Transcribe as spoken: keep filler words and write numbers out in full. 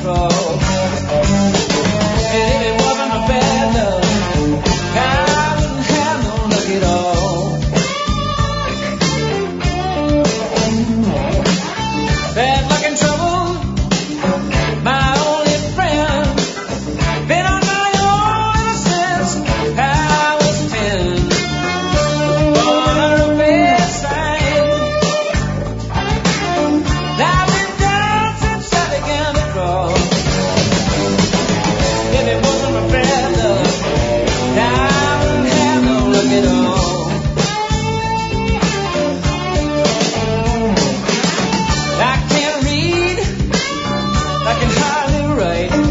control. And if it wasn't a bad love, I wouldn't have no luck at all. Bad luck and trouble, my only friend. Been on my own ever since I was ten. Born on a bad sign. I've been down since I began to crawl. If it wasn't a bad love, I wouldn't have no luck at all. I can't read, I can hardly write.